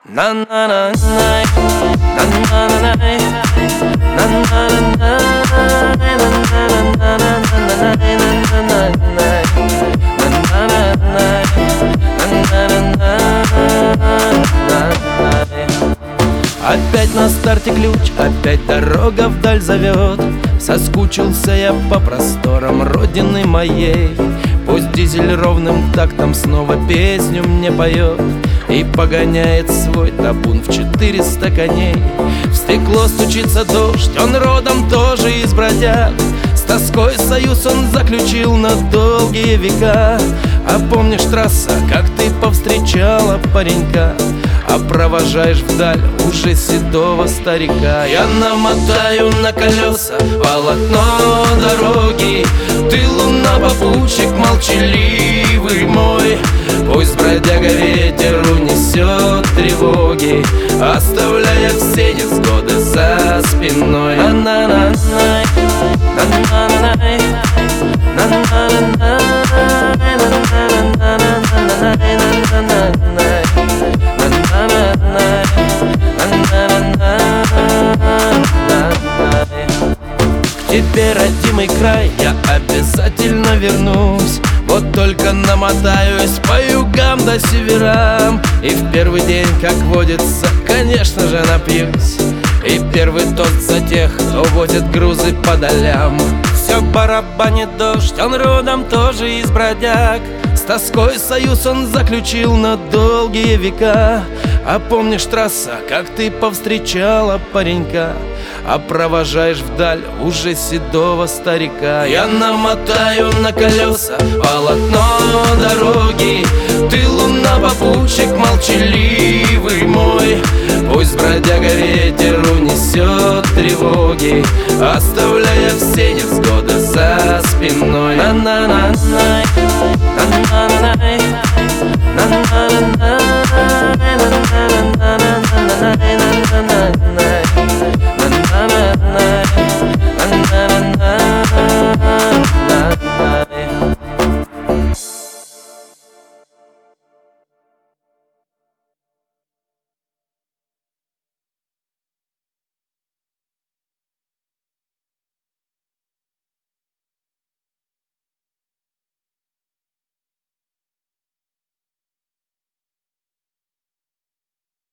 Опять на старте ключ, опять дорога вдаль зовет. Соскучился я по просторам родины моей. Пусть дизель ровным тактом снова песню мне поет и погоняет свой табун в 400 коней. В стекло стучится дождь, он родом тоже из бродяг. С тоской союз он заключил на долгие века. А помнишь, трасса, как ты повстречала паренька, а провожаешь вдаль уже седого старика? Я намотаю на колеса полотно дороги. Ты луна-попутчик молчаливый мой. Пусть бродяга ветер унесет тревоги, оставляя все невзгоды за спиной. К тебе, родимый край, я обязательно вернусь. Вот только намотаюсь по югам да северам, и в первый день, как водится, конечно же напьюсь. И первый тост за тех, кто возит грузы по долям. Все барабанит дождь, он родом тоже из бродяг. С тоской союз он заключил на долгие века. А помнишь, трасса, как ты повстречала паренька, а провожаешь вдаль уже седого старика? Я намотаю на колеса полотно дороги. Ты луна-попутчик молчаливый мой. Пусть бродяга ветер унесет тревоги, оставляя все невзгоды за спиной.